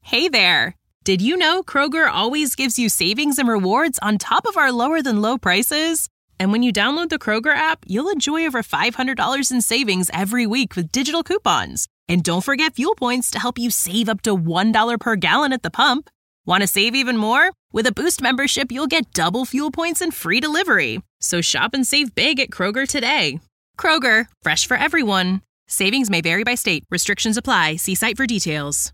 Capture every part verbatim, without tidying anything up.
Hey there! Did you know Kroger always gives you savings and rewards on top of our lower-than-low prices? And when you download the Kroger app, you'll enjoy over five hundred dollars in savings every week with digital coupons. And don't forget fuel points to help you save up to one dollar per gallon at the pump. Want to save even more? With a Boost membership, you'll get double fuel points and free delivery. So shop and save big at Kroger today. Kroger, fresh for everyone. Savings may vary by state. Restrictions apply. See site for details.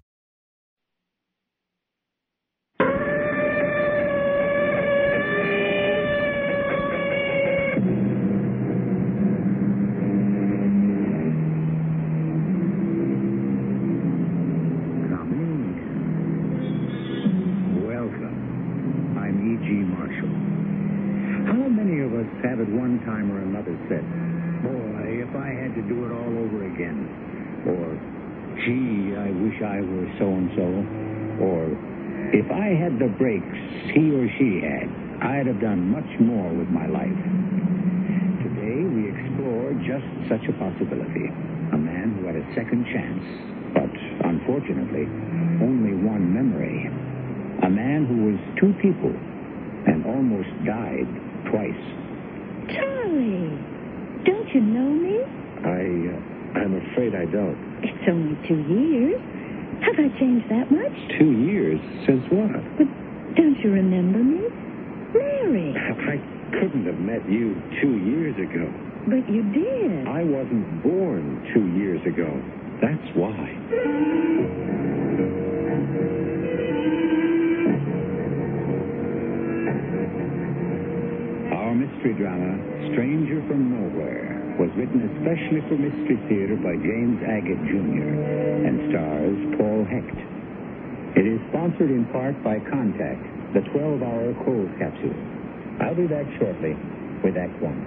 Have at one time or another said, boy, if I had to do it all over again. Or, gee, I wish I were so-and-so. Or, if I had the breaks he or she had, I'd have done much more with my life. Today, we explore just such a possibility. A man who had a second chance, but, unfortunately, only one memory. A man who was two people and almost died twice. Charlie, don't you know me? I, uh, I'm afraid I don't. It's only two years. Have I changed that much? Two years? Since what? But don't you remember me? Mary. I couldn't have met you two years ago. But you did. I wasn't born two years ago. That's why. Our mystery drama, Stranger from Nowhere, was written especially for Mystery Theater by James Agate Junior and stars Paul Hecht. It is sponsored in part by Contact, the twelve-hour cold capsule. I'll be back shortly with Act One.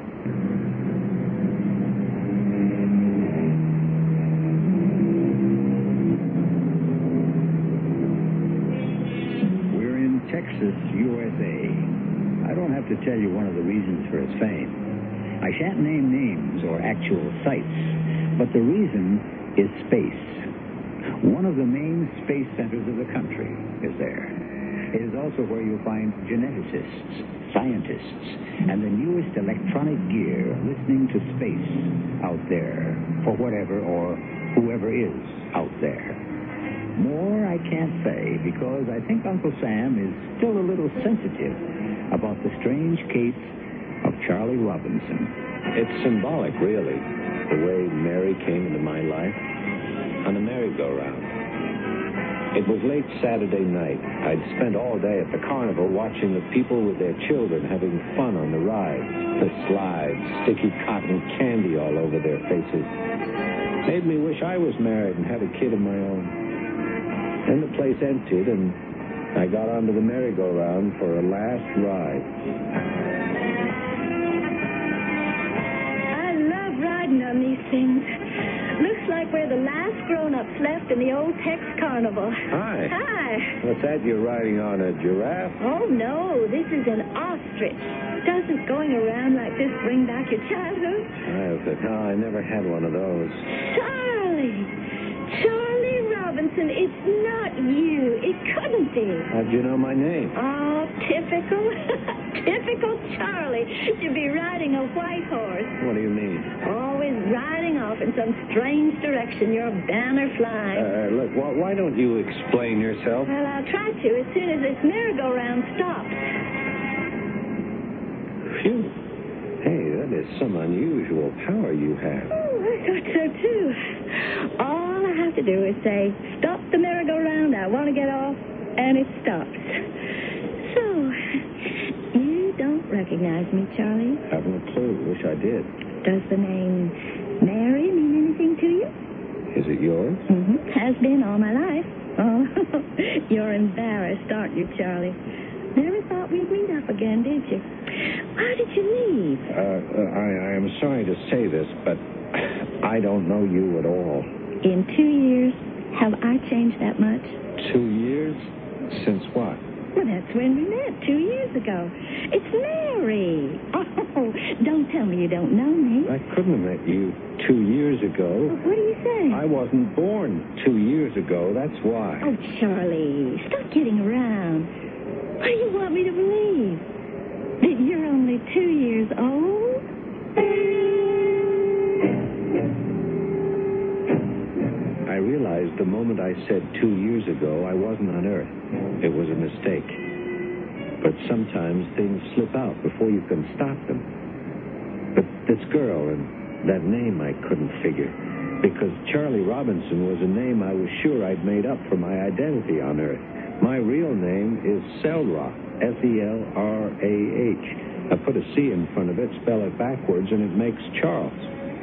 We're in Texas, U S A. I don't have to tell you one of the reasons for its fame. I shan't name names or actual sites, but the reason is space. One of the main space centers of the country is there. It is also where you'll find geneticists, scientists, and the newest electronic gear listening to space out there for whatever or whoever is out there. More I can't say because I think Uncle Sam is still a little sensitive about the strange case of Charlie Robinson. It's symbolic, really, the way Mary came into my life on a merry-go-round. It was late Saturday night. I'd spent all day at the carnival watching the people with their children having fun on the rides, the slides, sticky cotton candy all over their faces. Made me wish I was married and had a kid of my own. Then the place emptied, and I got onto the merry-go-round for a last ride. I love riding on these things. Looks like we're the last grown-ups left in the old Tex Carnival. Hi. Hi. What's that? You're riding on a giraffe? Oh, no. This is an ostrich. Doesn't going around like this bring back your childhood? I, no, I never had one of those. Charlie! Charlie Robinson, it's not you. It couldn't be. How'd you know my name? Oh, typical. Typical Charlie. You'd be riding a white horse. What do you mean? Always riding off in some strange direction, your banner flying. Uh, look, why, why don't you explain yourself? Well, I'll try to as soon as this merry-go-round stops. Phew. Hey, that is some unusual power you have. Oh, I thought so, too. All I have to do is say, stop the merry-go-round, I want to get off, and it stops. So, you don't recognize me, Charlie? Haven't a clue. Wish I did. Does the name Mary mean anything to you? Is it yours? Mm-hmm. Has been all my life. Oh, you're embarrassed, aren't you, Charlie? Never thought we'd meet up again, did you? Why did you leave? Uh, uh, I, I am sorry to say this, but I don't know you at all. In two years, have I changed that much? Two years? Since what? Well, that's when we met, two years ago. It's Mary. Oh, don't tell me you you don't know me. I couldn't have met you two years ago. Well, what do you say? I wasn't born two years ago, that's why. Oh, Charlie, stop kidding around. What do you want me to believe? That you're only two years old? I realized the moment I said two years ago, I wasn't on Earth. It was a mistake. But sometimes things slip out before you can stop them. But this girl and that name I couldn't figure, because Charlie Robinson was a name I was sure I'd made up for my identity on Earth. My real name is Selra, S E L R A H. I put a C in front of it, spell it backwards, and it makes Charles.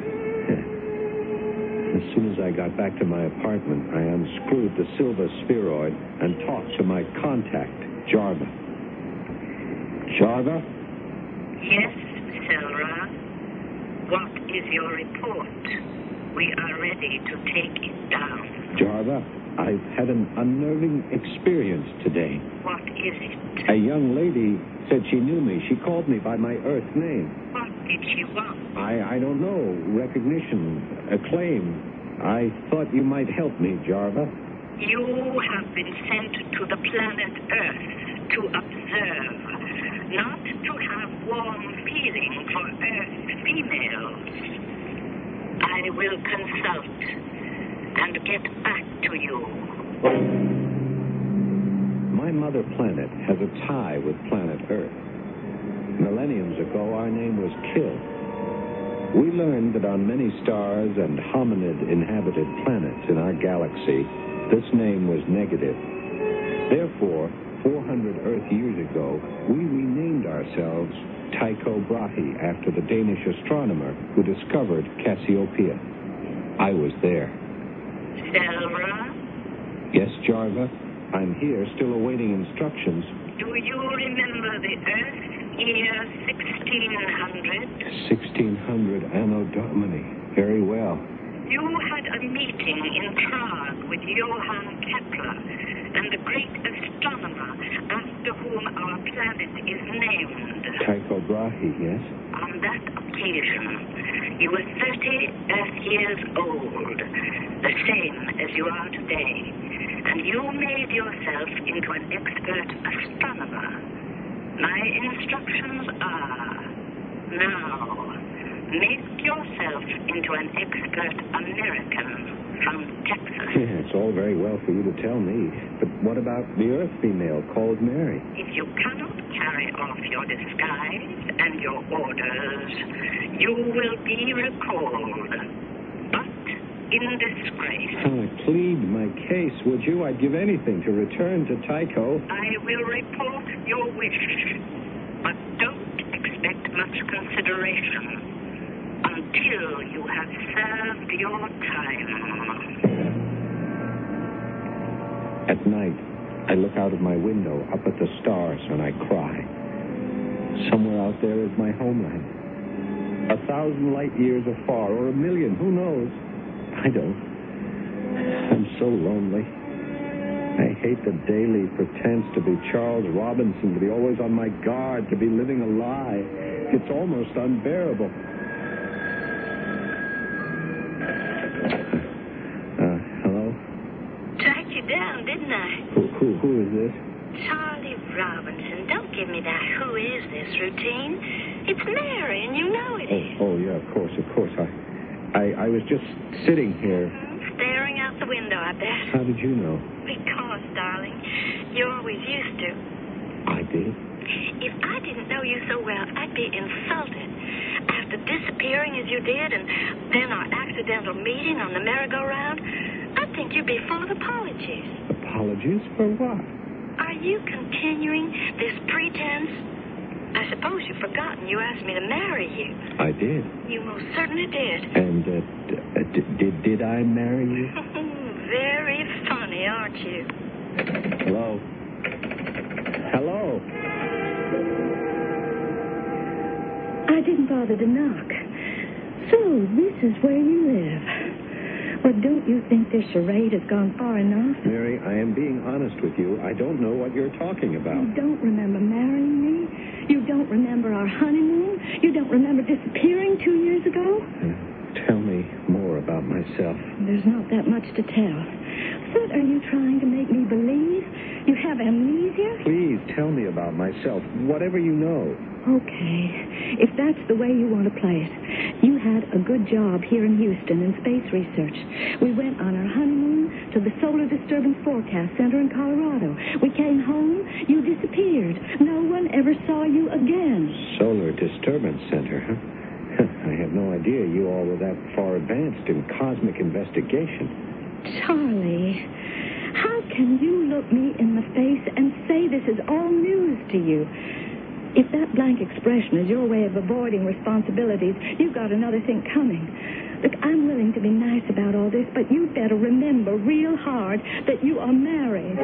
As soon as I got back to my apartment, I unscrewed the silver spheroid and talked to my contact, Jarva. Jarva? Yes, Selra. What is your report? We are ready to take it down. Jarva, I've had an unnerving experience today. What is it? A young lady said she knew me. She called me by my Earth name. What did she want? I, I don't know. Recognition, acclaim. I thought you might help me, Jarva. You have been sent to the planet Earth to observe, not to have warm feeling for Earth females. I will consult and get back to you. My mother planet has a tie with planet Earth. Millenniums ago, our name was Kill. We learned that on many stars and hominid-inhabited planets in our galaxy, this name was negative. Therefore, four hundred Earth years ago, we renamed ourselves Tycho Brahe after the Danish astronomer who discovered Cassiopeia. I was there. Selra? Yes, Jarva? I'm here, still awaiting instructions. Do you remember the Earth year sixteen hundred? sixteen hundred Anno Domini. Very well. You had a meeting in Prague with Johann Kepler and the great astronomer after whom our planet is named. Tycho Brahe, yes? On that occasion, you were thirty Earth years old, the same as you are today, and you made yourself into an expert astronomer. My instructions are, now, make yourself into an expert American from Texas. Yeah, it's all very well for you to tell me, but what about the Earth female called Mary? If you cannot carry off your disguise and your orders, you will be recalled, but in disgrace. Oh, I plead my case, would you? I'd give anything to return to Tycho. I will report your wish, but don't expect much consideration until you have served your time. At night, I look out of my window, up at the stars, and I cry. Somewhere out there is my homeland. A thousand light years afar, or a million, who knows? I don't. I'm so lonely. I hate the daily pretense to be Charles Robinson, to be always on my guard, to be living a lie. It's almost unbearable. Uh, hello? Tracked you down, didn't I? Who, who, who is this? Charlie Robinson. Don't give me that who is this routine. It's Mary, and you know it is. Oh, oh yeah, of course, of course. I, I, I was just sitting here. Staring out the window, I bet. How did you know? Because, darling, you always used to. I did? If I didn't know you so well, I'd be insulted. After disappearing as you did, and then our accidental meeting on the merry-go-round, I think you'd be full of apologies. Apologies for what? Are you continuing this pretense? I suppose you've forgotten you asked me to marry you. I did. You most certainly did. And uh, d- uh, d- did did I marry you? Very funny, aren't you? Hello? Hello? I didn't bother to knock. So, this is where you live. Well, don't you think this charade has gone far enough? Mary, I am being honest with you. I don't know what you're talking about. You don't remember marrying me? You don't remember our honeymoon? You don't remember disappearing two years ago? Uh, tell me more about myself. There's not that much to tell. What are you trying to make me believe? You have amnesia? Please tell me about myself, whatever you know. Okay. If that's the way you want to play it. You had a good job here in Houston in space research. We went on our honeymoon to the Solar Disturbance Forecast Center in Colorado. We came home. You disappeared. No one ever saw you again. Solar Disturbance Center, huh? I had no idea you all were that far advanced in cosmic investigation. Charlie, how can you look me in the face and say this is all news to you? If that blank expression is your way of avoiding responsibilities, you've got another thing coming. Look, I'm willing to be nice about all this, but you'd better remember real hard that you are married.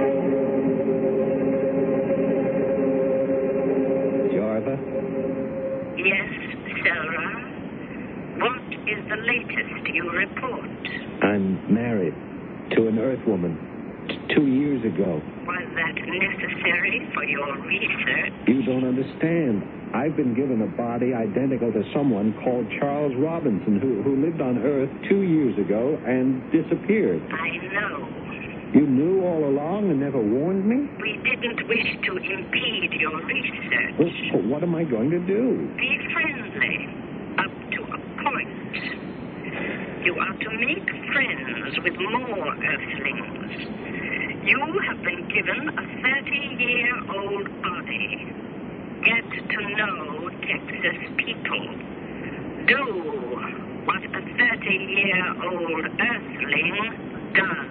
Jarva? Yes, Sarah. What is the latest you report? I'm married to an Earth woman t- two years ago. Was that necessary for your research? You don't understand. I've been given a body identical to someone called Charles Robinson, who, who lived on Earth two years ago and disappeared. I know. You knew all along and never warned me? We didn't wish to impede your research. Well, what am I going to do? Be friendly, up to a point. You are to make friends with more Earthlings. You have been given a thirty-year-old body. Get to know Texas people. Do what a thirty-year-old Earthling does.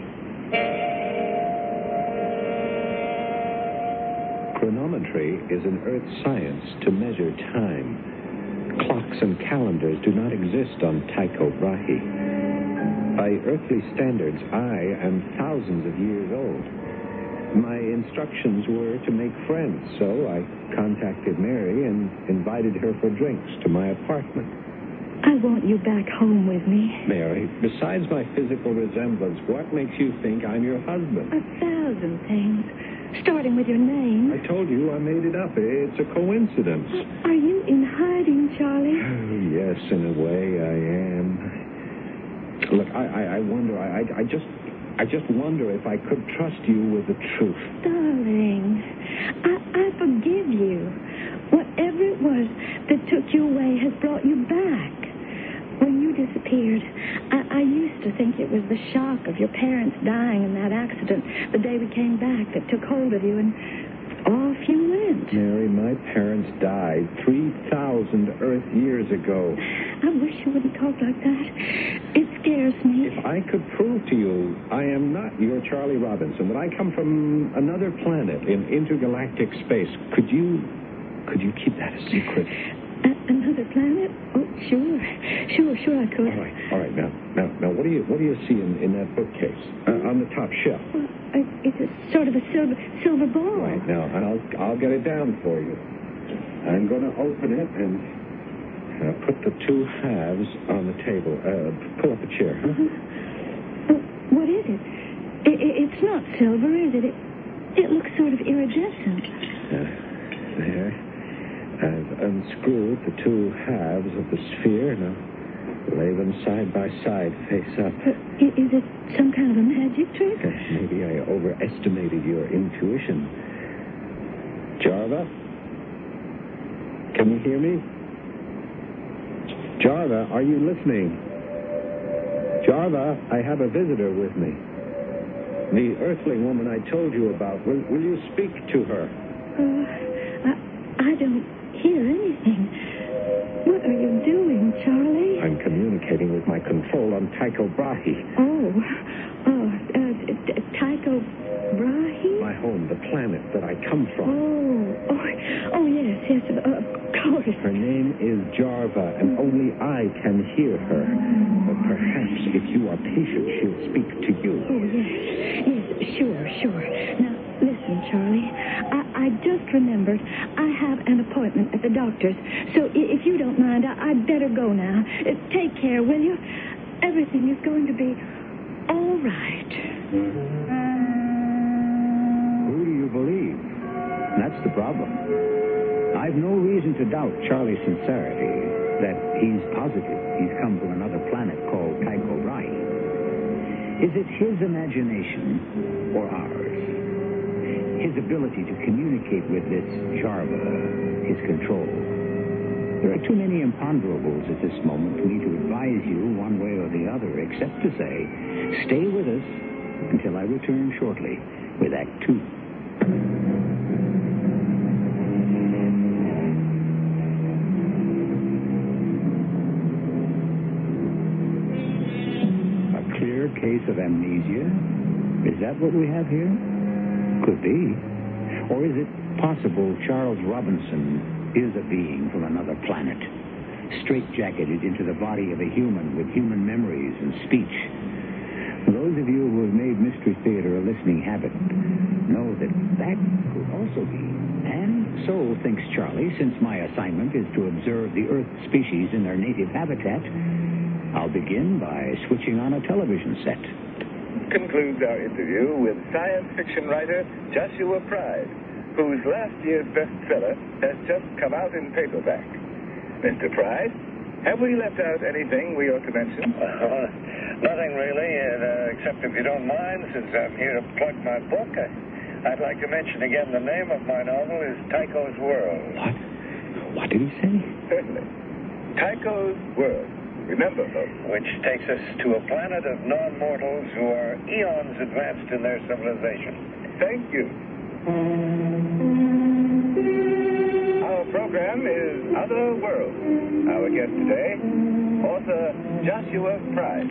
Chronometry is an Earth science to measure time. Clocks and calendars do not exist on Tycho Brahe. By earthly standards, I am thousands of years old. My instructions were to make friends, so I contacted Mary and invited her for drinks to my apartment. I want you back home with me. Mary, besides my physical resemblance, what makes you think I'm your husband? A thousand things. Starting with your name. I told you I made it up. It's a coincidence. Are you in hiding, Charlie? Yes, in a way I am. Look, I, I, I wonder, I, I, I just, I just wonder if I could trust you with the truth. Darling, I, I forgive you. Whatever it was that took you away has brought you back. When you disappeared, I, I used to think it was the shock of your parents dying in that accident the day we came back that took hold of you, and off you went. Mary, my parents died three thousand Earth years ago. I wish you wouldn't talk like that. It scares me. If I could prove to you I am not your Charlie Robinson, that I come from another planet in intergalactic space, could you, could you keep that a secret? A- another planet? Oh, sure. Sure, sure I could. All right, all right. Now, now, now, what do you, what do you see in, in that bookcase uh, on the top shelf? Well, I, it's a sort of a silver silver ball. Right now, and I'll I'll get it down for you. I'm going to open it and uh, put the two halves on the table. Uh, pull up a chair. Huh? Uh, what is it? I, I, it's not silver, is it? It, it looks sort of iridescent. Uh, there. I've unscrewed the two halves of the sphere. Now, lay them side by side, face up. Uh, i- is it some kind of a magic trick? Uh, maybe I overestimated your intuition. Jarva? Can you hear me? Jarva, are you listening? Jarva, I have a visitor with me. The Earthling woman I told you about. Will, will you speak to her? Uh, I, I don't hear anything. What are you doing, Charlie? I'm communicating with my control on Tycho Brahe. Oh, oh, uh, t- Tycho Brahe? My home, the planet that I come from. Oh, oh, oh, yes, yes, uh, of course. Her name is Jarva, and only I can hear her. But perhaps if you are patient, she'll speak to you. Oh, yes, yes, sure, sure. Now, listen, Charlie, I, I just remembered I have an appointment at the doctor's, so i- if you don't mind, I, I'd better go now. Uh, take care, will you? Everything is going to be all right. Who do you believe? That's the problem. I've no reason to doubt Charlie's sincerity, that he's positive he's come from another planet called Tycho Brahe. Is it his imagination or ours? His ability to communicate with this Jarva, his control. There are too many imponderables at this moment for me to advise you one way or the other, except to say, stay with us until I return shortly with Act Two. A clear case of amnesia? Is that what we have here? Could be. Or is it possible Charles Robinson is a being from another planet, straitjacketed into the body of a human with human memories and speech? Those of you who have made Mystery Theater a listening habit know that that could also be. And so, thinks Charlie, since my assignment is to observe the Earth species in their native habitat, I'll begin by switching on a television set. Concludes our interview with science fiction writer Joshua Pride, whose last year's bestseller has just come out in paperback. Mister Pride, have we left out anything we ought to mention? Uh, nothing really, uh, except if you don't mind, since I'm here to plug my book, I, I'd like to mention again the name of my novel is Tycho's World. What? What did he say? Certainly. Tycho's World. Remember, folks. Which takes us to a planet of non-mortals who are eons advanced in their civilization. Thank you. Our program is Other Worlds. Our guest today, author Joshua Pride.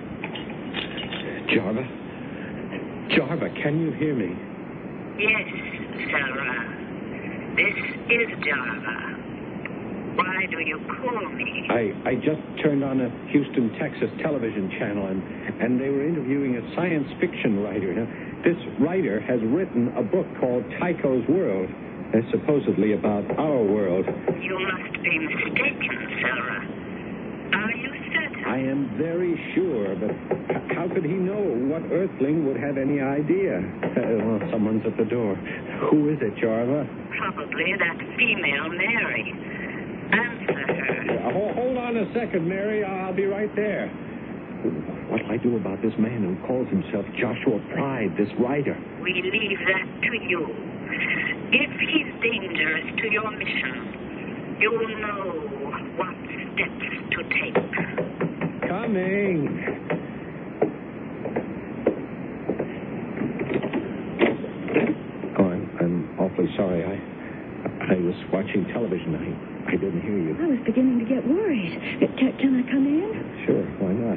Jarva? Jarva, can you hear me? Yes, Sarah. This is Jarva. Why do you call me? I, I just turned on a Houston, Texas television channel, and, and they were interviewing a science fiction writer. Now, this writer has written a book called Tycho's World, uh, supposedly about our world. You must be mistaken, Sarah. Are you certain? I am very sure, but h- how could he know what Earthling would have any idea? Uh, well, someone's at the door. Who is it, Jarva? Probably that female Mary. Answer her. Uh, hold, hold on a second, Mary. I'll be right there. What'll I do about this man who calls himself Joshua Pride, this writer? We leave that to you. If he's dangerous to your mission, you'll know what steps to take. Coming. Oh, I'm, I'm awfully sorry. I I was watching television. I, I didn't hear you. I was beginning to get worried. Can, can I come in? Sure, why not?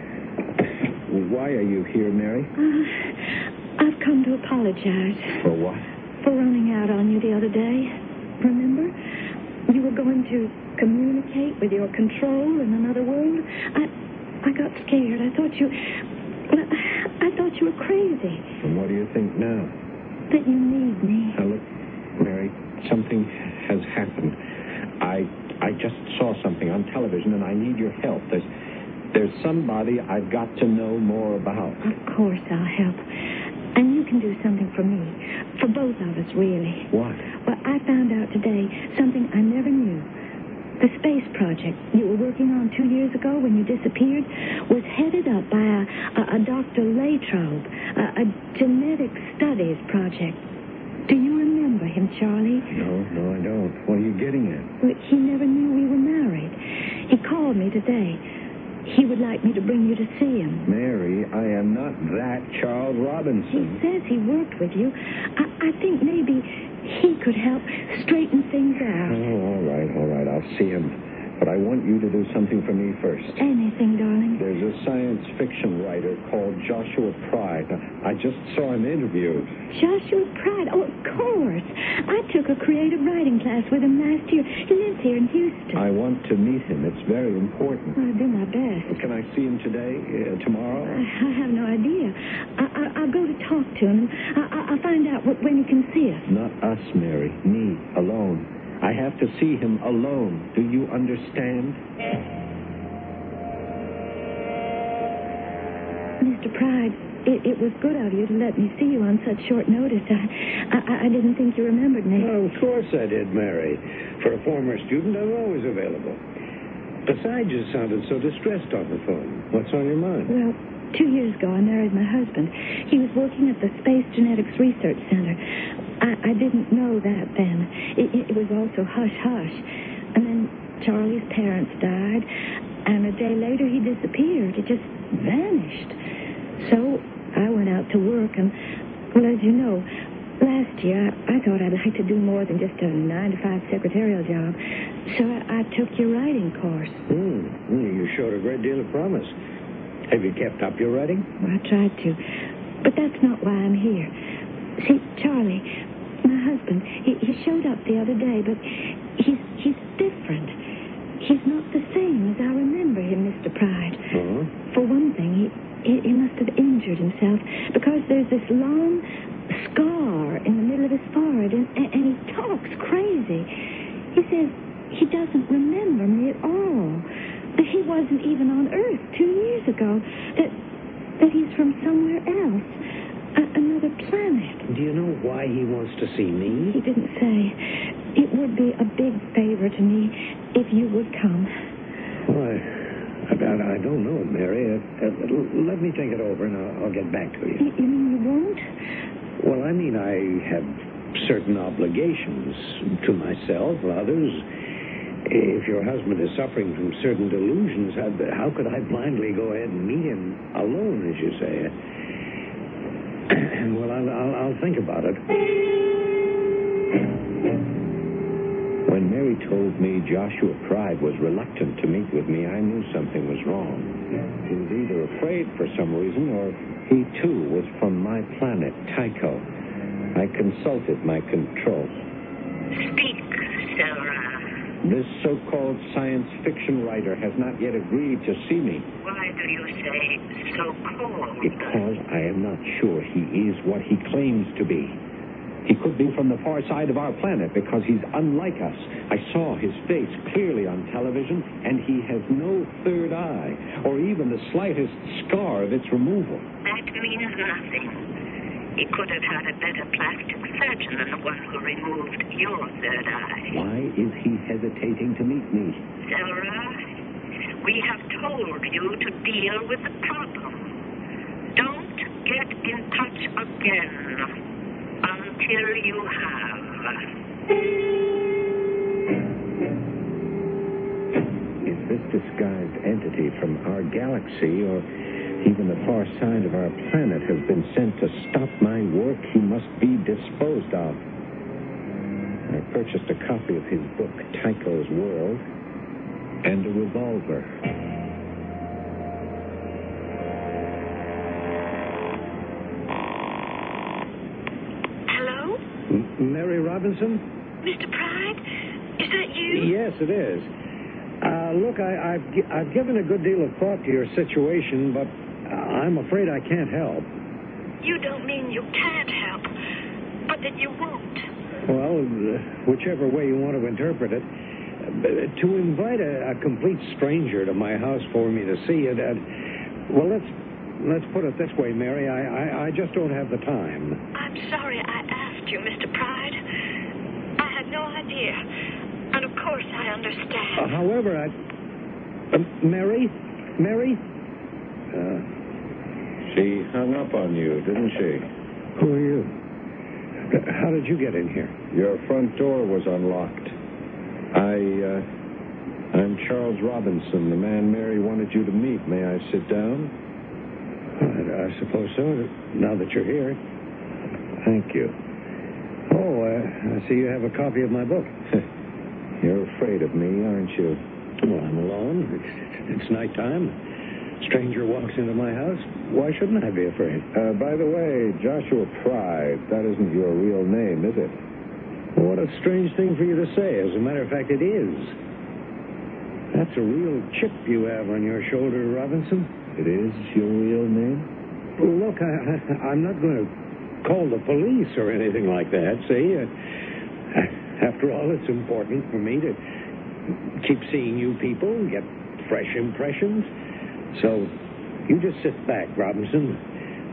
Why are you here, Mary? Uh, I've come to apologize. For what? For running out on you the other day. Remember? You were going to communicate with your control in another world. I I got scared. I thought you... Well, I thought you were crazy. And what do you think now? That you need me. Now, look, Mary, something has happened. I I just saw something on television, and I need your help. There's, there's somebody I've got to know more about. Of course I'll help. And you can do something for me. For both of us, really. What? Well, I found out today something I never knew. The space project you were working on two years ago when you disappeared was headed up by a, a, a Doctor Latrobe, a, a genetic studies project. Do you remember him, Charlie? No, no, I don't. What are you getting at? Well, he never knew we were married. He called me today. He would like me to bring you to see him. Mary, I am not that Charles He Robinson. says he worked with you. I, I think maybe he could help straighten things out. Oh, all right, all right. I'll see him. But I want you to do something for me first. Anything, darling. There's a science fiction writer called Joshua Pride. I just saw him interviewed. Joshua Pride. Oh, of course. I took a creative writing class with him last year. He lives here in Houston. I want to meet him. It's very important. I'll do my best. Can I see him today, uh, tomorrow? I, I have no idea. I, I, I'll go to talk to him. I, I, I'll find out wh- when he can see us. Not us, Mary. Me, alone. I have to see him alone. Do you understand? Mister Pride, it, it was good of you to let me see you on such short notice. I, I, I didn't think you remembered me. Well, of course I did, Mary. For a former student, I'm always available. Besides, you sounded so distressed on the phone. What's on your mind? Well, two years ago, I married my husband. He was working at the Space Genetics Research Center. I, I didn't know that then. It, it was also hush-hush. And then Charlie's parents died, and a day later he disappeared. He just vanished. So I went out to work, and, well, as you know, last year I, I thought I'd like to do more than just a nine to five secretarial job. So I, I took your writing course. Hmm. You showed a great deal of promise. Have you kept up your writing? Well, I tried to. But that's not why I'm here. See, Charlie, my husband, he, he showed up the other day, but he's he's different. He's not the same as I remember him, Mister Pride. Uh-huh. For one thing, he, he, he must have injured himself because there's this long scar in the middle of his forehead, and, and, and he talks crazy. He says he doesn't remember me at all. That he wasn't even on Earth two years ago. That that he's from somewhere else. A, another planet. Do you know why he wants to see me? He didn't say. It would be a big favor to me if you would come. Well, I, I, I don't know, Mary. Uh, uh, let me think it over, and I'll, I'll get back to you. You, you mean you won't? Well, I mean, I have certain obligations to myself, others. If your husband is suffering from certain delusions, how, how could I blindly go ahead and meet him alone, as you say? Well, I'll, I'll, I'll think about it. When Mary told me Joshua Pride was reluctant to meet with me, I knew something was wrong. He was either afraid for some reason, or he, too, was from my planet, Tycho. I consulted my control. Speak, Sarah. This so-called science fiction writer has not yet agreed to see me. Why do you say so-called? Because I am not sure he is what he claims to be. He could be from the far side of our planet because he's unlike us. I saw his face clearly on television, and he has no third eye, or even the slightest scar of its removal. That means nothing. He could have had a better plastic surgeon than the one who removed your third eye. Why is he hesitating to meet me? Sarah, we have told you to deal with the problem. Don't get in touch again until you have. Is this disguised entity from our galaxy, or even the far side of our planet, has been sent to stop my work? He must be disposed of. I purchased a copy of his book, Tycho's World, and a revolver. Hello? M- Mary Robinson? Mister Pride? Is that you? Yes, it is. Uh, look, I, I've, gi- I've given a good deal of thought to your situation, but I'm afraid I can't help. You don't mean you can't help, but that you won't. Well, uh, whichever way you want to interpret it. Uh, to invite a, a complete stranger to my house for me to see it, uh, well, let's let's put it this way, Mary. I, I, I just don't have the time. I'm sorry I asked you, Mister Pride. I had no idea. And of course I understand. Uh, however, I... Uh, Mary? Mary? Uh, she hung up on you, didn't she? Who are you? How did you get in here? Your front door was unlocked. I, uh, I'm Charles Robinson, the man Mary wanted you to meet. May I sit down? I, I suppose so, now that you're here. Thank you. Oh, uh, I see you have a copy of my book. You're afraid of me, aren't you? Well, I'm alone. It's, it's nighttime. Stranger walks into my house. Why shouldn't I be afraid? Uh, by the way, Joshua Pride, that isn't your real name, is it? What a strange thing for you to say. As a matter of fact, it is. That's a real chip you have on your shoulder, Robinson. It is your real name? Well, look, I, I, I'm not going to call the police or anything like that, see? Uh, after all, it's important for me to keep seeing you people and get fresh impressions. So you just sit back, Robinson.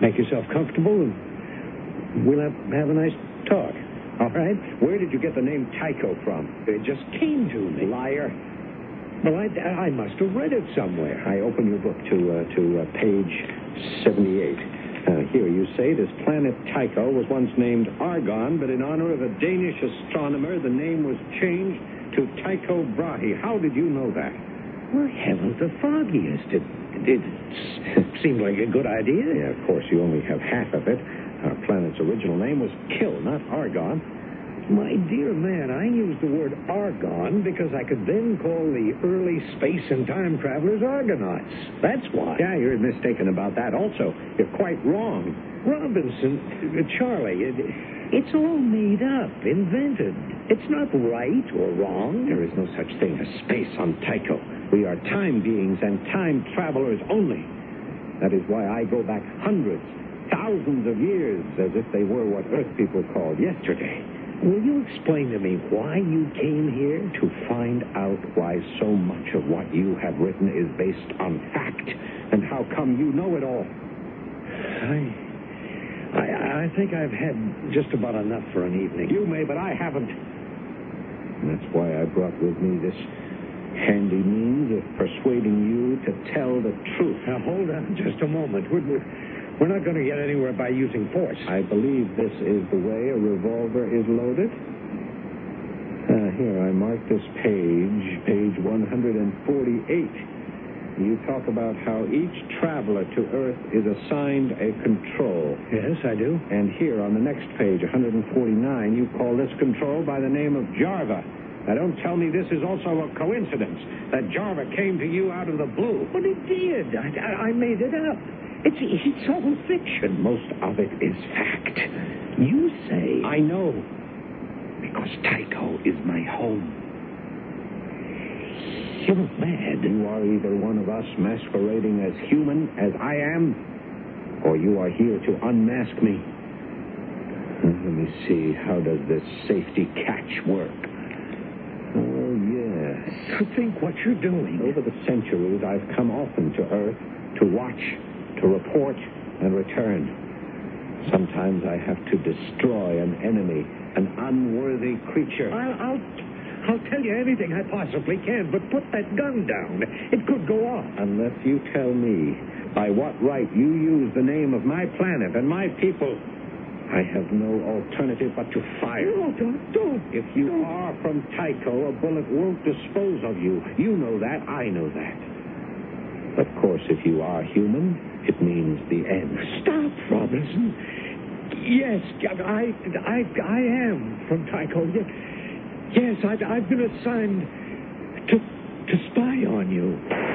make yourself comfortable, and we'll have, have a nice talk. All right? Where did you get the name Tycho from? It just came to me. Liar. Well, I, I must have read it somewhere. I open your book to uh, to uh, page seventy-eight. Uh, here you say this planet Tycho was once named Argon, but in honor of a Danish astronomer, the name was changed to Tycho Brahe. How did you know that? Well, I haven't the foggiest. It, it, it seemed like a good idea. Yeah, of course, you only have half of it. Our planet's original name was Kill, not Argon. My dear man, I used the word Argon because I could then call the early space and time travelers Argonauts. That's why. Yeah, you're mistaken about that also. You're quite wrong. Robinson, uh, Charlie, it, it's all made up, invented. It's not right or wrong. There is no such thing as space on Tycho. We are time beings and time travelers only. That is why I go back hundreds, thousands of years as if they were what Earth people called yesterday. Will you explain to me why you came here? To find out why so much of what you have written is based on fact, and how come you know it all. I, I, I think I've had just about enough for an evening. You may, but I haven't. And that's why I brought with me this handy means of persuading you to tell the truth. Now, hold on just a moment. We're, we're, we're not going to get anywhere by using force. I believe this is the way a revolver is loaded. Uh, here, I marked this page, page one forty-eight. You talk about how each traveler to Earth is assigned a control. Yes, I do. And here on the next page, one forty-nine, you call this control by the name of Jarva. Now, don't tell me this is also a coincidence, that Jarva came to you out of the blue. But it did. I, I made it up. It's, it's all fiction. Most of it is fact. You say... I know. Because Tycho is my home. You're mad. You are either one of us masquerading as human, as I am, or you are here to unmask me. Let me see. How does this safety catch work? Oh, yes. Think what you're doing. Over the centuries, I've come often to Earth to watch, to report, and return. Sometimes I have to destroy an enemy, an unworthy creature. I'll, I'll, I'll tell you anything I possibly can, but put that gun down. It could go off. Unless you tell me by what right you use the name of my planet and my people, I have no alternative but to fire. No, don't, don't. If you don't. are from Tycho, a bullet won't dispose of you. You know that. I know that. Of course, if you are human, it means the end. Stop, Robinson. Yes, I, I, I am from Tycho. Yes, yes I, I've been assigned to, to spy on you.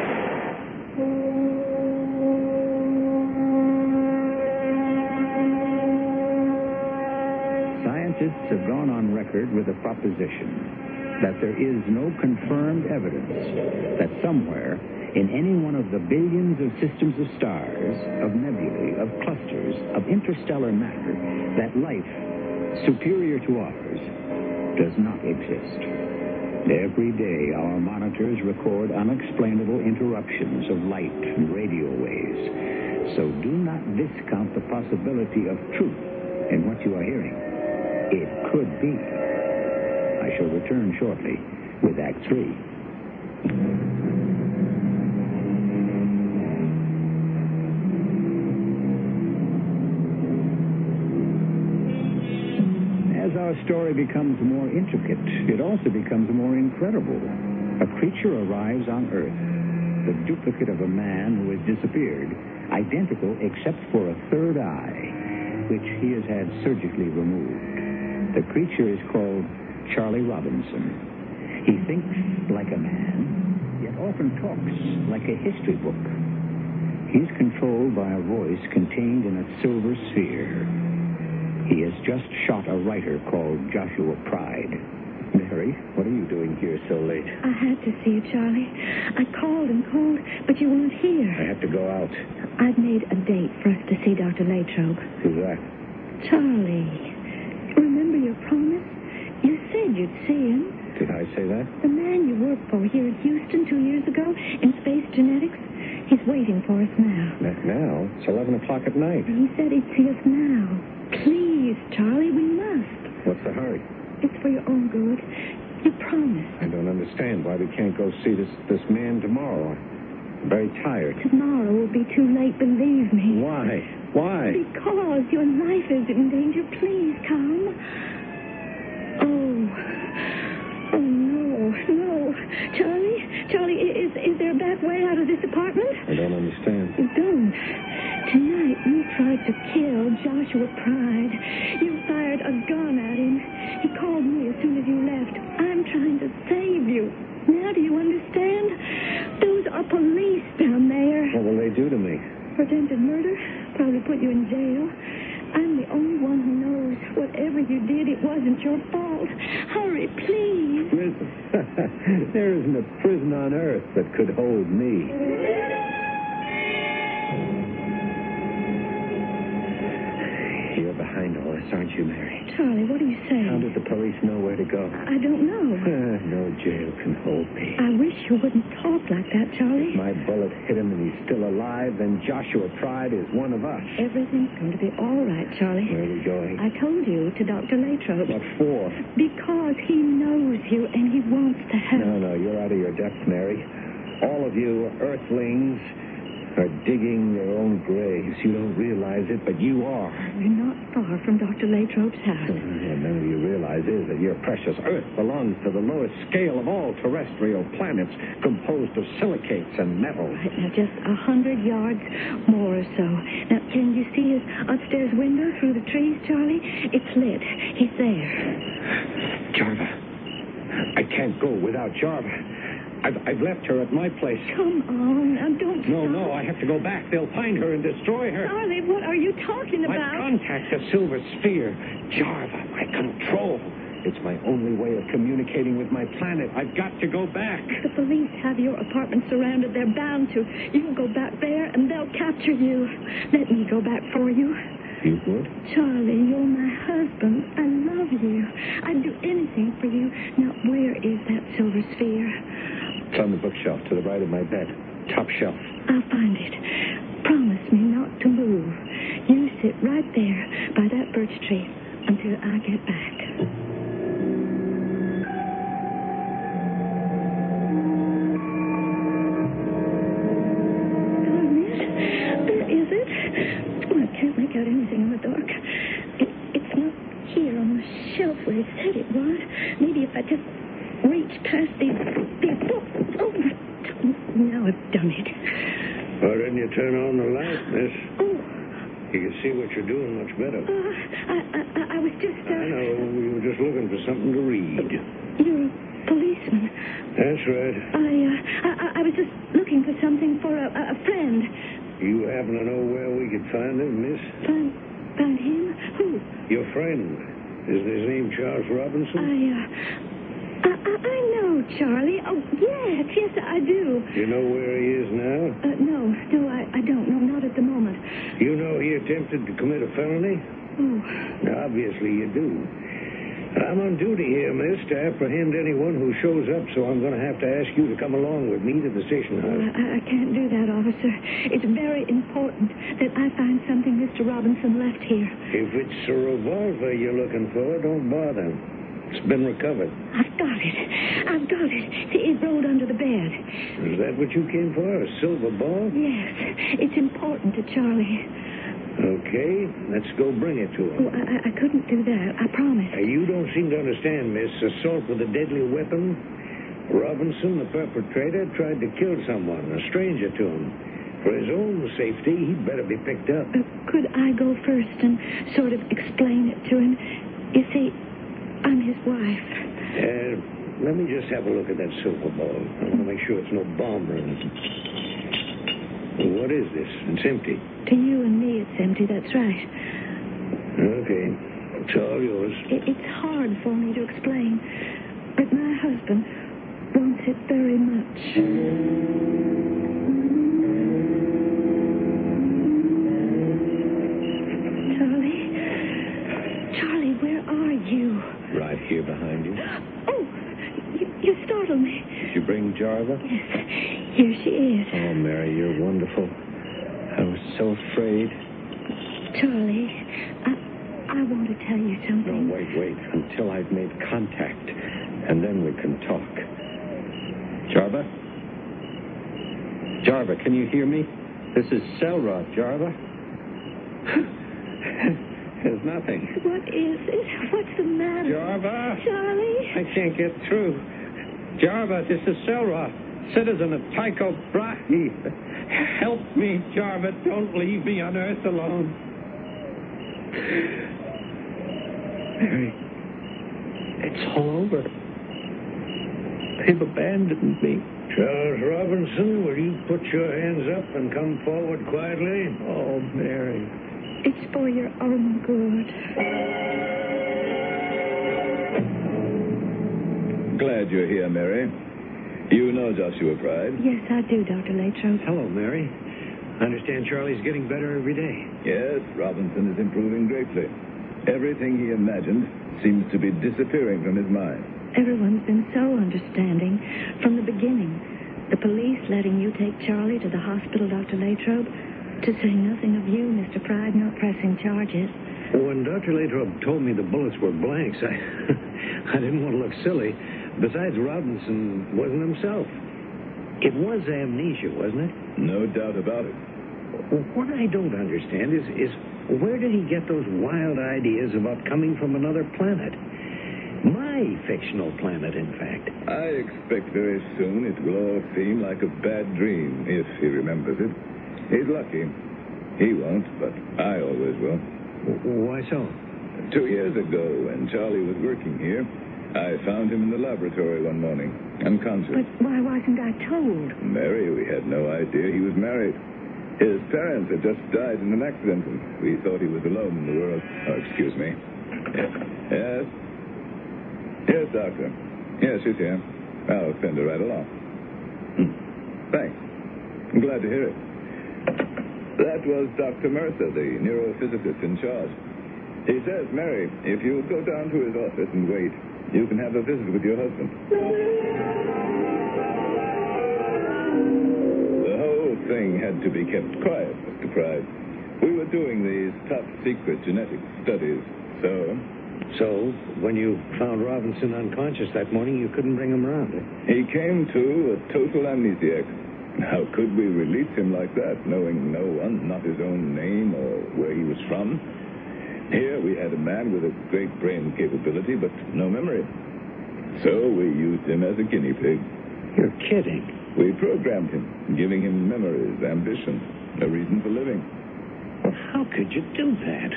Scientists have gone on record with a proposition that there is no confirmed evidence that somewhere in any one of the billions of systems of stars, of nebulae, of clusters, of interstellar matter, that life superior to ours does not exist. Every day, our monitors record unexplainable interruptions of light and radio waves. So do not discount the possibility of truth in what you are hearing. It could be. I shall return shortly with Act Three. As our story becomes more intricate, it also becomes more incredible. A creature arrives on Earth, the duplicate of a man who has disappeared, identical except for a third eye, which he has had surgically removed. The creature is called Charlie Robinson. He thinks like a man, yet often talks like a history book. He's controlled by a voice contained in a silver sphere. He has just shot a writer called Joshua Pride. Mary, what are you doing here so late? I had to see you, Charlie. I called and called, but you weren't here. I had to go out. I'd made a date for us to see Doctor Latrobe. Who's that? Charlie, remember your promise? You said you'd see him. Did I say that? The man you worked for here in Houston two years ago in Space Genetics. He's waiting for us now. Not now. It's eleven o'clock at night. He said he'd see us now. Please, Charlie, we must. What's the hurry? It's for your own good. You promised. I don't understand why we can't go see this, this man tomorrow. I'm very tired. Tomorrow will be too late, believe me. Why? Why? Because your life is in danger. Please come. Oh. Oh, no. No. Charlie? Charlie, is, is there a back way out of this apartment? I don't understand. You don't. Tonight you tried to kill Joshua Pride. You fired a gun at him. He called me as soon as you left. I'm trying to save you. Now do you understand? Those are police down there. What will they do to me? Attempted murder. Probably put you in jail. I'm the only one who knows. Whatever you did, it wasn't your fault. Hurry, please. Prison? There isn't a prison on earth that could hold me. You're behind all this, aren't you, Mary? Charlie, what are you saying? How did the police know where to go? I don't know. No jail can hold me. I wish you wouldn't talk like that, Charlie. If my bullet hit him and he's still alive, then Joshua Pride is one of us. Everything's going to be all right, Charlie. Where are we going? I told you to Doctor Latrobe. What for? Because he knows you and he wants to help. No, no, you're out of your depth, Mary. All of you earthlings are digging their own graves. You don't realize it, but you are. We're not far from Doctor Latrobe's house. What none of you realize is that your precious Earth belongs to the lowest scale of all terrestrial planets, composed of silicates and metals. Right, now just a hundred yards more or so. Now, can you see his upstairs window through the trees, Charlie? It's lit. He's there. Jarva. I can't go without Jarva. I've, I've left her at my place. Come on, now don't No, stop. no, I have to go back. They'll find her and destroy her. Charlie, what are you talking My about? contact, the silver sphere. Jarva, my control. It's my only way of communicating with my planet. I've got to go back. The police have your apartment surrounded. They're bound to. You can go back there and they'll capture you. Let me go back for you. You would? Charlie, you're my husband. I love you. I'd do anything for you. Now, where is that silver sphere? It's on the bookshelf to the right of my bed. Top shelf. I'll find it. Promise me not to move. You sit right there by that birch tree until I get back. Darn it. Where is it? Oh, I can't make out anything in the dark. It, it's not here on the shelf where it said it was. Maybe if I just reach past these, these books. Oh, now I've done it. Why didn't you turn on the light, miss? Oh, You can see what you're doing much better. uh, I, I, I was just, uh... I know. We were just looking for something to read. You're a policeman. That's right. I, uh, I, I was just looking for something for a, a friend. You happen to know where we could find him, miss? Find, find him? Who? Your friend. Isn't his name Charles Robinson? I, uh... I, I, I know, Charlie. Oh, yes, yes, I do. You know where he is now? Uh, no, no, I, I don't. No, not at the moment. You know he attempted to commit a felony? Oh, Now, obviously you do. I'm on duty here, miss, to apprehend anyone who shows up, so I'm going to have to ask you to come along with me to the station well, house. I, I can't do that, officer. It's very important that I find something Mister Robinson left here. If it's a revolver you're looking for, don't bother. It's been recovered. I've got it. I've got it. See, it rolled under the bed. Is that what you came for, a silver ball? Yes, it's important to Charlie. Okay, let's go bring it to Oh, him. I, I couldn't do that. I promise. Now, you don't seem to understand, miss. Assault with a deadly weapon. Robinson, the perpetrator, tried to kill someone, a stranger to him. For his own safety, he'd better be picked up. Uh, could I go first and sort of explain it to him? You see, I'm his wife. Uh, let me just have a look at that silver ball. I want to make sure it's no bomb or anything. Well, what is this? It's empty. To you and me, it's empty. That's right. Okay. It's all yours. It, it's hard for me to explain, but my husband wants it very much. Charlie? Charlie, where are you? Right here behind you. Oh, you, you startled me. Did you bring Jarva? Yes, here she is. Oh, Mary, you're wonderful. I was so afraid. Charlie, I, I want to tell you something. No, wait, wait, until I've made contact, and then we can talk. Jarva? Jarva, can you hear me? This is Selrod, Jarva. There's nothing. What is it? What's the matter? Jarva? Charlie? I can't get through. Jarva, this is Selrod, citizen of Tycho Brahe. Help me, Jarva. Don't leave me on Earth alone. Mary, it's all over. They've abandoned me. Charles Robinson, will you put your hands up and come forward quietly? Oh, Mary. It's for your own good. Glad you're here, Mary. You know Joshua Pride. Yes, I do, Doctor Latrobe. Hello, Mary. I understand Charlie's getting better every day. Yes, Robinson is improving greatly. Everything he imagined seems to be disappearing from his mind. Everyone's been so understanding from the beginning. The police letting you take Charlie to the hospital, Doctor Latrobe, to say nothing of you, Mister Pride, not pressing charges. When Doctor Latrobe told me the bullets were blanks, I, I didn't want to look silly. Besides, Robinson wasn't himself. It was amnesia, wasn't it? No doubt about it. What I don't understand is, is where did he get those wild ideas about coming from another planet? My fictional planet, in fact. I expect very soon it will all seem like a bad dream, if he remembers it. He's lucky. He won't, but I always will. Why so? Two years ago, when Charlie was working here, I found him in the laboratory one morning, unconscious. But why wasn't I told? Mary, we had no idea he was married. His parents had just died in an accident, and we thought he was alone in the world. Oh, excuse me. Yes? Yes, Doctor. Yes, she's here. I'll send her right along. Hmm. Thanks. I'm glad to hear it. That was Doctor Mercer, the neurophysicist in charge. He says, Mary, if you go down to his office and wait, you can have a visit with your husband. The whole thing had to be kept quiet, Mister Pride. We were doing these top-secret genetic studies, so... So, when you found Robinson unconscious that morning, you couldn't bring him around, eh? He came to a total amnesiac. How could we release him like that, knowing no one, not his own name or where he was from? Here we had a man with a great brain capability, but no memory. So we used him as a guinea pig. You're kidding. We programmed him, giving him memories, ambition, a reason for living. Well, how could you do that?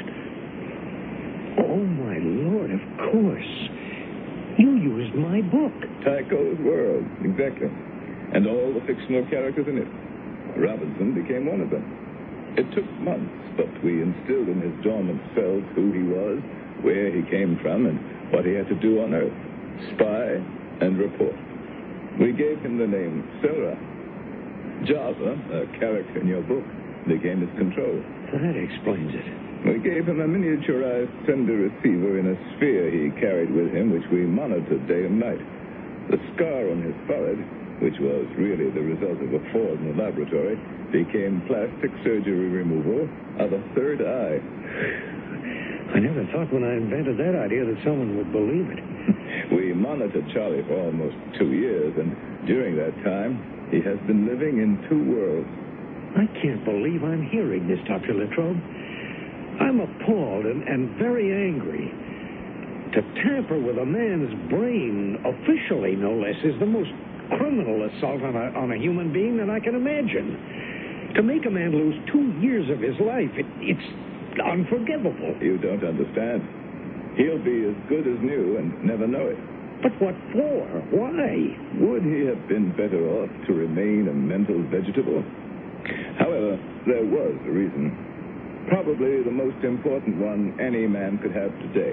Oh, my Lord, of course. You used my book. Tycho's World, exactly. And all the fictional characters in it. Robinson became one of them. It took months, but we instilled in his dormant cells who he was, where he came from, and what he had to do on Earth. Spy and report. We gave him the name Selrod. Java, a character in your book, became his control. That explains it. We gave him a miniaturized sender receiver in a sphere he carried with him, which we monitored day and night. The scar on his forehead, which was really the result of a fall in the laboratory, became plastic surgery removal of a third eye. I never thought when I invented that idea that someone would believe it. We monitored Charlie for almost two years, and during that time, he has been living in two worlds. I can't believe I'm hearing this, Doctor Latrobe. I'm appalled and, and very angry. To tamper with a man's brain, officially no less, is the most criminal assault on a, on a human being that I can imagine. To make a man lose two years of his life, it, it's unforgivable. You don't understand. He'll be as good as new and never know it. But what for? Why? Would he have been better off to remain a mental vegetable? However, there was a reason. Probably the most important one any man could have today.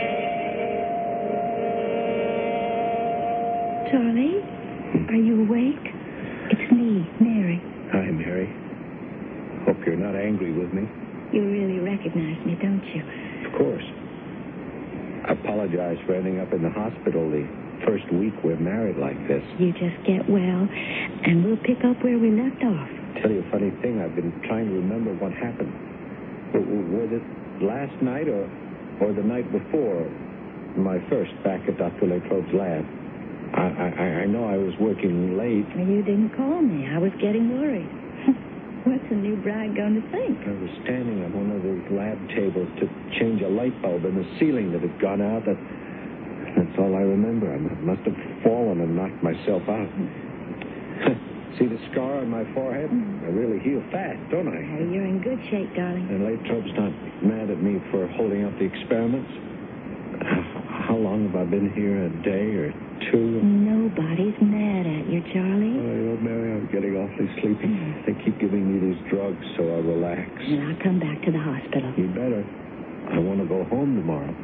Charlie, are you awake? It's me, Mary. Hi, Mary. Hope you're not angry with me. You really recognize me, don't you? Of course. I apologize for ending up in the hospital. The first week we're married like this. You just get well, and we'll pick up where we left off. Tell you a funny thing, I've been trying to remember what happened. Was it last night or, or the night before my first back at Doctor Latrobe's lab? I, I, I know I was working late. You didn't call me. I was getting worried. What's the new bride going to think? I was standing on one of those lab tables to change a light bulb in the ceiling that had gone out. That, that's all I remember. I must have fallen and knocked myself out. See the scar on my forehead? I really heal fast, don't I? Hey, you're in good shape, darling. And Latrobe's not mad at me for holding up the experiments? How long have I been here? A day or two? Nobody's mad at you, Charlie. Oh, you know, Mary, I'm getting awfully sleepy. Mm. They keep giving me these drugs, so I relax. And I'll come back to the hospital. You better. I want to go home tomorrow.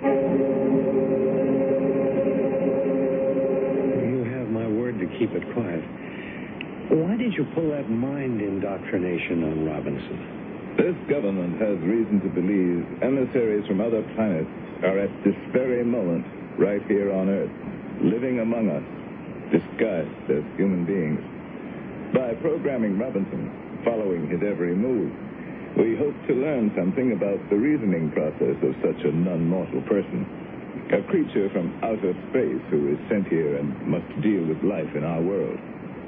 You have my word to keep it quiet. Why did you pull that mind indoctrination on Robinson? This government has reason to believe emissaries from other planets are at this very moment right here on Earth, living among us, disguised as human beings. By programming Robinson, following his every move, we hope to learn something about the reasoning process of such a non-mortal person, a creature from outer space who is sent here and must deal with life in our world.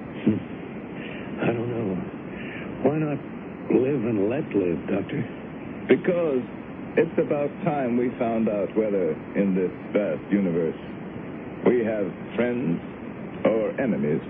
I don't know. Why not live and let live, Doctor? Because it's about time we found out whether, in this vast universe, we have friends or enemies.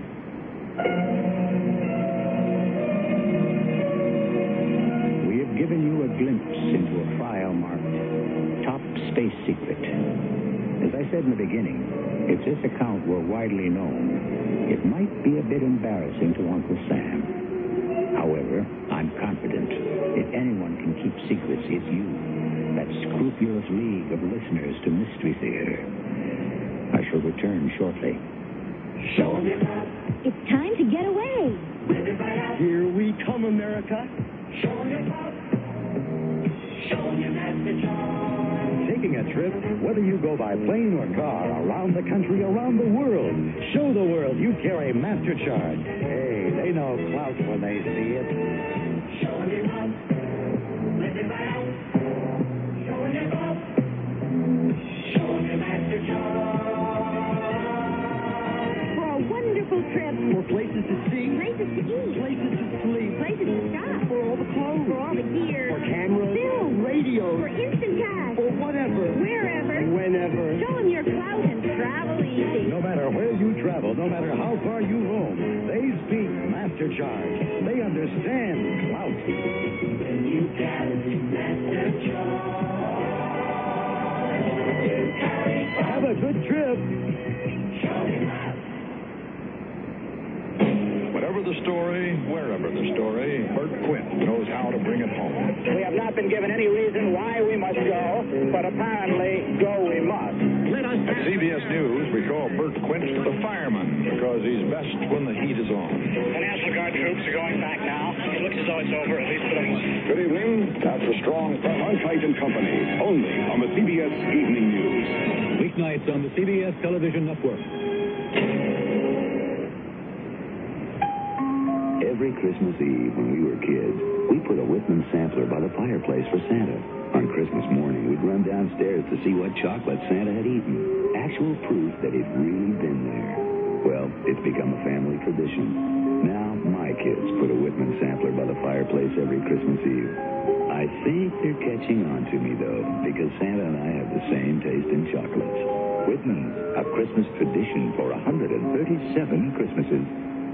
We have given you a glimpse into a file marked Top Space Secret. As I said in the beginning, if this account were widely known, it might be a bit embarrassing to Uncle Sam. However, I'm confident if anyone can keep secrets, it's you, that scrupulous league of listeners to Mystery Theater. I shall return shortly. Show 'em your love. It's time to get away. Here we come, America. Show 'em your love. Show 'em your message. Taking a trip, whether you go by plane or car, around the country, around the world, show the world you carry Master Charge. Hey, they know clout when they see it. Show 'em your love. Live it right out. Show 'em your love. Show 'em your Master Charge. For a wonderful trip. For places to see. Places to eat. Places to sleep. Places to shop. For all the clothes. For all the gear. For cameras. Film. Radios. For instant cash. For whatever. Wherever. Whenever. Show them your clout and travel easy. No matter where you travel, no matter how far you roam, they speak Master Charge. They understand clout. When you carry Master Charge, you carry clout. Have a good trip. Show them out. Whatever the story, wherever the story, Bert Quint knows how to bring it home. We have not been given any reason why we must go, but apparently go we must. Let us At C B S News, we call Bert Quint the fireman because he's best when the heat is on. The National Guard troops are going back now. It looks as though it's over, at least for the moment. Good evening. That's a strong Arkwright and Company, only on the C B S Evening News. Weeknights on the C B S Television Network. Every Christmas Eve when we were kids, we put a Whitman sampler by the fireplace for Santa. On Christmas morning, we'd run downstairs to see what chocolate Santa had eaten. Actual proof that he'd really been there. Well, it's become a family tradition. Now, my kids put a Whitman sampler by the fireplace every Christmas Eve. I think they're catching on to me, though, because Santa and I have the same taste in chocolates. Whitman's, a Christmas tradition for one hundred thirty-seven Christmases.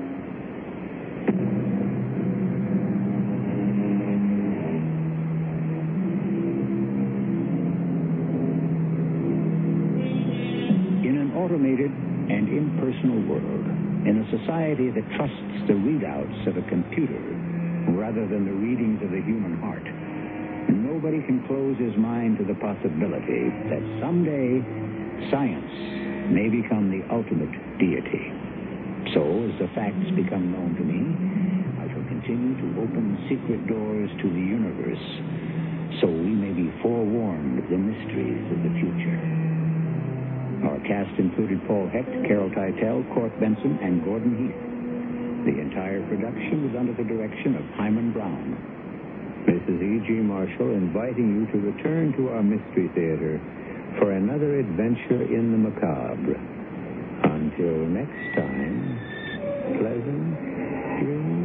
Automated and impersonal world, in a society that trusts the readouts of a computer rather than the readings of the human heart, nobody can close his mind to the possibility that someday science may become the ultimate deity. So, as the facts become known to me, I shall continue to open secret doors to the universe so we may be forewarned of the mysteries of the future. Our cast included Paul Hecht, Carol Teitel, Court Benson, and Gordon Heath. The entire production was under the direction of Hyman Brown. This is E G. Marshall inviting you to return to our Mystery Theater for another adventure in the macabre. Until next time, pleasant dreams.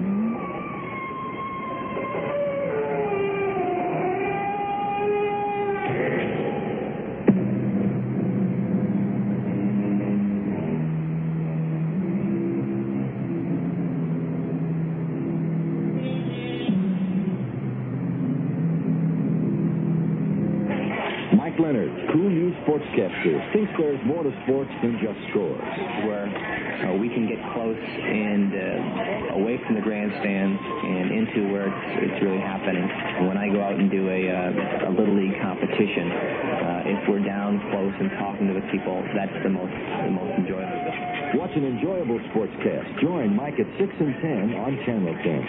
Mike Leonard, Cool News Sportscaster, thinks there's more to sports than just scores. Where uh, we can get close and uh, away from the grandstands and into where it's, it's really happening. And when I go out and do a, uh, a Little League competition, uh, if we're down close and talking to the people, that's the most, the most enjoyable. Watch an enjoyable sportscast. Join Mike at six and ten on Channel ten.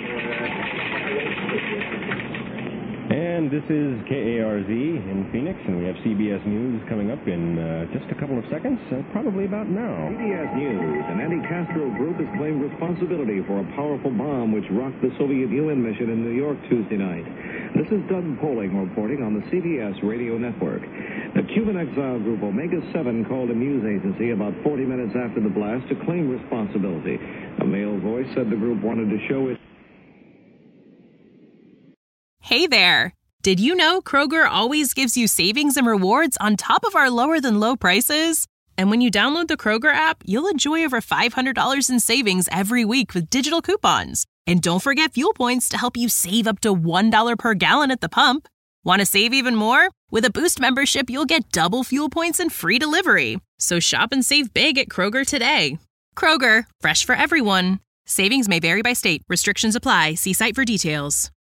And this is K A R Z in Phoenix, and we have C B S News coming up in uh, just a couple of seconds, uh, probably about now. C B S News. An anti-Castro group has claimed responsibility for a powerful bomb which rocked the Soviet U N mission in New York Tuesday night. This is Doug Poling reporting on the C B S radio network. The Cuban exile group Omega seven called a news agency about forty minutes after the blast to claim responsibility. A male voice said the group wanted to show its... Hey there! Did you know Kroger always gives you savings and rewards on top of our lower-than-low prices? And when you download the Kroger app, you'll enjoy over five hundred dollars in savings every week with digital coupons. And don't forget fuel points to help you save up to one dollar per gallon at the pump. Want to save even more? With a Boost membership, you'll get double fuel points and free delivery. So shop and save big at Kroger today. Kroger, fresh for everyone. Savings may vary by state. Restrictions apply. See site for details.